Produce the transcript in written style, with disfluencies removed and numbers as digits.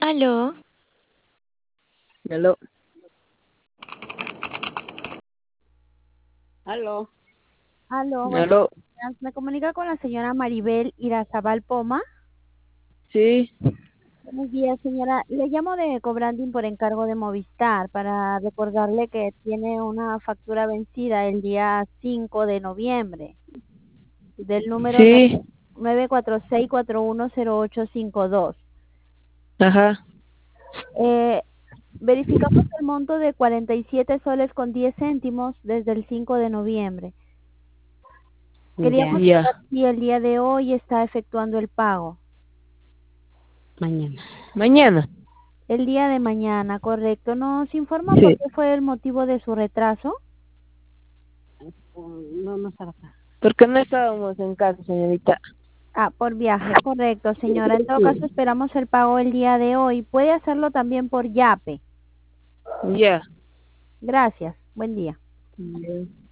Aló, Aló. Aló. Aló, buenos Aló. días. Me comunica con la señora Maribel Irazabal Poma. Sí. Buenos días, señora. Le llamo de Cobranding por encargo de Movistar para recordarle que tiene una factura vencida el día 5 de noviembre del número Sí. 946410852. Ajá. Eh, verificamos el monto de 47 soles con 10 céntimos desde el 5 de noviembre. Ya, Queríamos Ya. saber si el día de hoy está efectuando el pago. mañana. Mañana. El día de mañana, correcto. ¿Nos informa por Sí. qué fue el motivo de su retraso? No, no está acá. Porque no estábamos en casa, señorita. Ah, por viaje, correcto, señora. En todo caso, esperamos el pago el día de hoy. Puede hacerlo también por Yape. Ya. Gracias. Buen día. Ya.